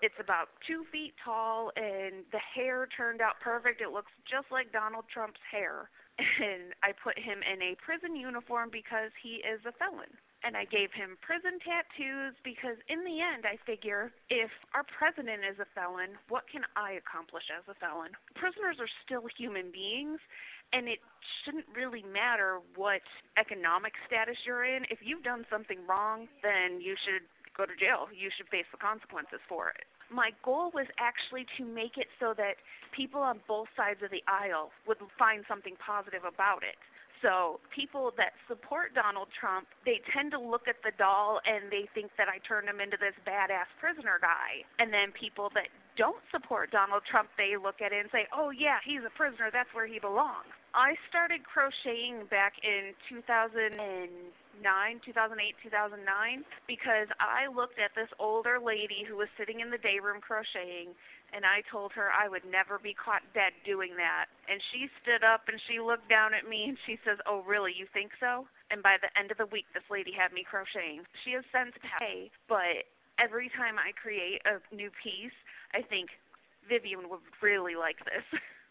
It's about 2 feet tall, and the hair turned out perfect. It looks just like Donald Trump's hair. And I put him in a prison uniform because he is a felon. And I gave him prison tattoos because, in the end, I figure if our president is a felon, what can I accomplish as a felon? Prisoners are still human beings, and it shouldn't really matter what economic status you're in. If you've done something wrong, then you should go to jail. You should face the consequences for it. My goal was actually to make it so that people on both sides of the aisle would find something positive about it. So people that support Donald Trump, they tend to look at the doll and they think that I turned him into this badass prisoner guy. And then people that don't support Donald Trump, they look at it and say, oh yeah, he's a prisoner, that's where he belongs. I started crocheting back in 2008, 2009, because I looked at this older lady who was sitting in the day room crocheting, and I told her I would never be caught dead doing that. And she stood up and she looked down at me and she says, oh really, you think so? And by the end of the week, this lady had me crocheting. She has since passed away, but every time I create a new piece, I think Vivian would really like this.